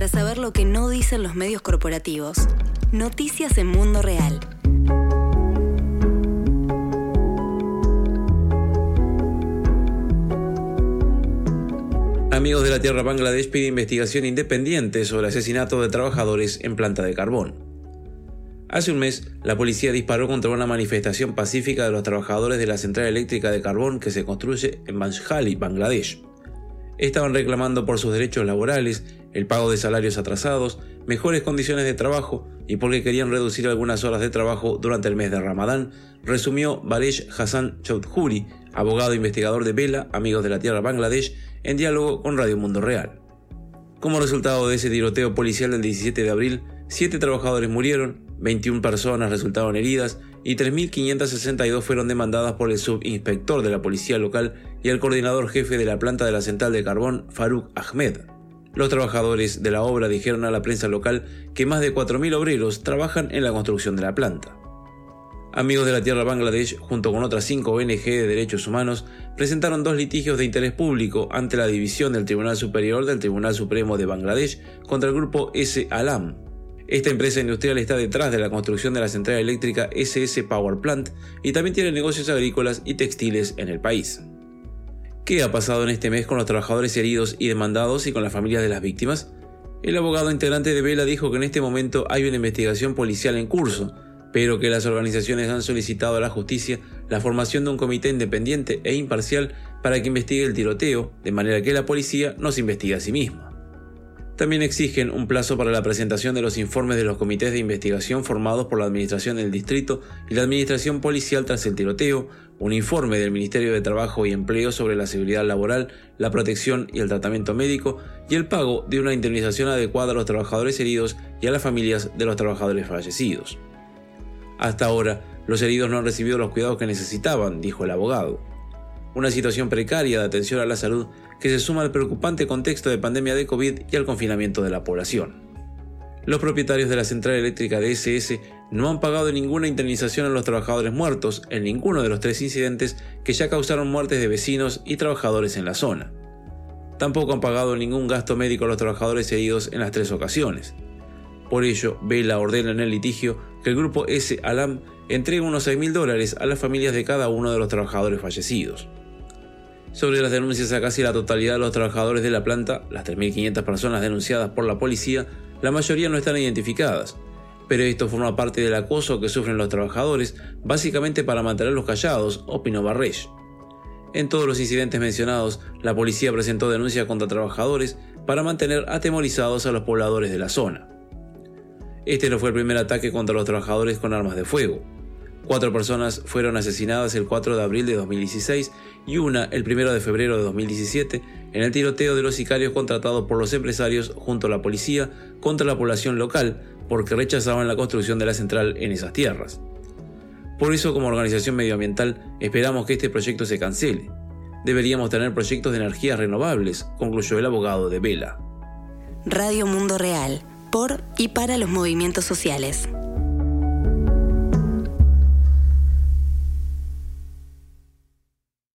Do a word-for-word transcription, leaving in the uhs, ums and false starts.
para saber lo que no dicen los medios corporativos. Noticias en Mundo Real. Amigos de la Tierra Bangladesh pide investigación independiente sobre asesinatos de trabajadores en planta de carbón. Hace un mes, la policía disparó contra una manifestación pacífica de los trabajadores de la central eléctrica de carbón que se construye en Banjali, Bangladesh. Estaban reclamando por sus derechos laborales, el pago de salarios atrasados, mejores condiciones de trabajo y porque querían reducir algunas horas de trabajo durante el mes de Ramadán, resumió Baresh Hassan Chowdhury, abogado e investigador de Vela, Amigos de la Tierra Bangladesh, en diálogo con Radio Mundo Real. Como resultado de ese tiroteo policial del diecisiete de abril, siete trabajadores murieron, veintiuna personas resultaron heridas y tres mil quinientas sesenta y dos fueron demandadas por el subinspector de la policía local y el coordinador jefe de la planta de la central de carbón, Faruk Ahmed. Los trabajadores de la obra dijeron a la prensa local que más de cuatro mil obreros trabajan en la construcción de la planta. Amigos de la Tierra Bangladesh, junto con otras cinco O N G de derechos humanos, presentaron dos litigios de interés público ante la división del Tribunal Superior del Tribunal Supremo de Bangladesh contra el grupo S Alam. Esta empresa industrial está detrás de la construcción de la central eléctrica S S Power Plant y también tiene negocios agrícolas y textiles en el país. ¿Qué ha pasado en este mes con los trabajadores heridos y demandados y con las familias de las víctimas? El abogado integrante de Vela dijo que en este momento hay una investigación policial en curso, pero que las organizaciones han solicitado a la justicia la formación de un comité independiente e imparcial para que investigue el tiroteo, de manera que la policía no se investigue a sí misma. También exigen un plazo para la presentación de los informes de los comités de investigación formados por la Administración del Distrito y la Administración Policial tras el tiroteo, un informe del Ministerio de Trabajo y Empleo sobre la seguridad laboral, la protección y el tratamiento médico y el pago de una indemnización adecuada a los trabajadores heridos y a las familias de los trabajadores fallecidos. Hasta ahora, los heridos no han recibido los cuidados que necesitaban, dijo el abogado. Una situación precaria de atención a la salud que se suma al preocupante contexto de pandemia de COVID y al confinamiento de la población. Los propietarios de la central eléctrica de S S no han pagado ninguna indemnización a los trabajadores muertos en ninguno de los tres incidentes que ya causaron muertes de vecinos y trabajadores en la zona. Tampoco han pagado ningún gasto médico a los trabajadores heridos en las tres ocasiones. Por ello, Vela ordena en el litigio que el grupo S Alam entregue unos seis mil dólares a las familias de cada uno de los trabajadores fallecidos. Sobre las denuncias a casi la totalidad de los trabajadores de la planta, las tres mil quinientas personas denunciadas por la policía, la mayoría no están identificadas, pero esto forma parte del acoso que sufren los trabajadores, básicamente para mantenerlos callados, opinó Baresh. En todos los incidentes mencionados, la policía presentó denuncias contra trabajadores para mantener atemorizados a los pobladores de la zona. Este no fue el primer ataque contra los trabajadores con armas de fuego. Cuatro personas fueron asesinadas el cuatro de abril de dos mil dieciséis y una el primero de febrero de dos mil diecisiete en el tiroteo de los sicarios contratados por los empresarios junto a la policía contra la población local porque rechazaban la construcción de la central en esas tierras. Por eso, como organización medioambiental, esperamos que este proyecto se cancele. Deberíamos tener proyectos de energías renovables, concluyó el abogado de Vela. Radio Mundo Real, por y para los movimientos sociales.